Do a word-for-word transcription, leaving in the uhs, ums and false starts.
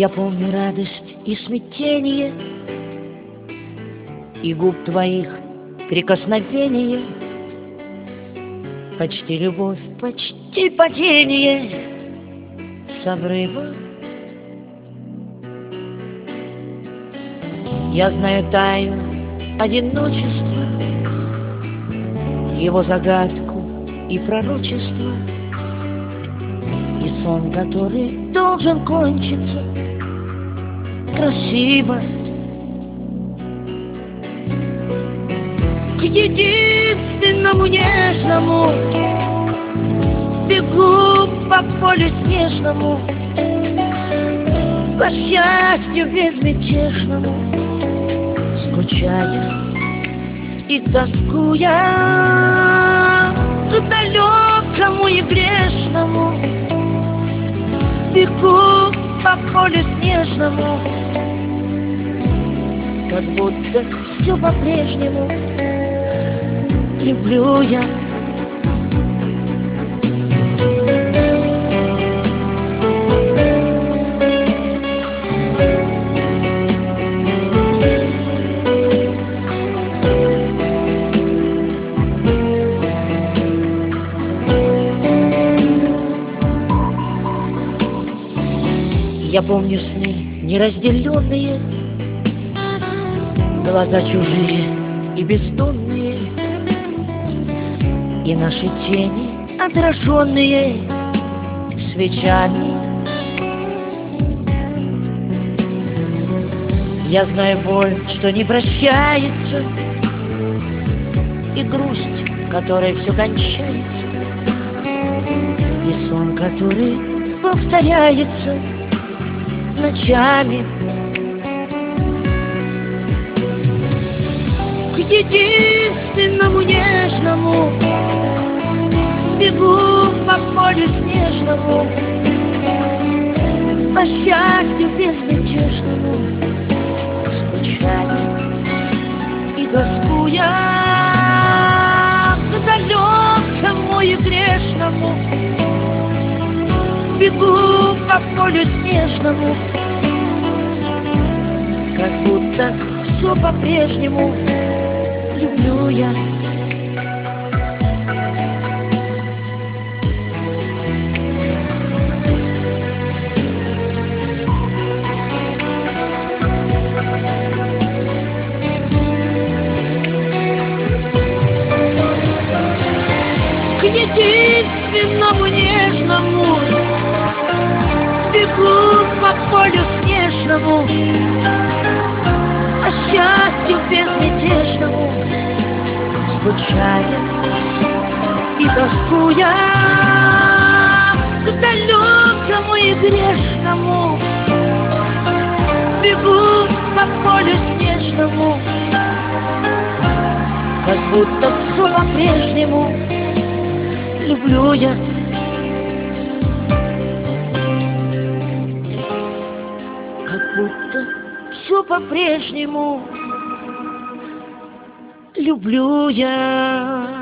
Я помню радость и смятение, и губ твоих прикосновение, почти любовь, почти падение с обрыва. Я знаю тайну одиночества, его загадку и пророчество, и сон, который должен кончиться красиво. К единственному нежному бегу по полю снежному, по счастью безмятежному, скучая и тоскуя. К далекому и грешному бегу по полю снежному, как будто все по-прежнему люблю я. Я помню сны неразделенные, глаза чужие и бездонные, и наши тени, отраженные свечами. Я знаю боль, что не прощается, и грусть, которой все кончается, и сон, который повторяется ночами. К единственному нежному бегу по полю снежному, по счастью безмятежному, скучая и тоскуя. К далекому и грешному бегу по полю снежному, как будто все по-прежнему люблю я. К единственному нежному бегу по полю снежному, по счастью безмятежному, скучая и тоскуя. К далекому и грешному бегу по полю снежному, как будто все по-прежнему люблю я. Как будто все по-прежнему люблю я.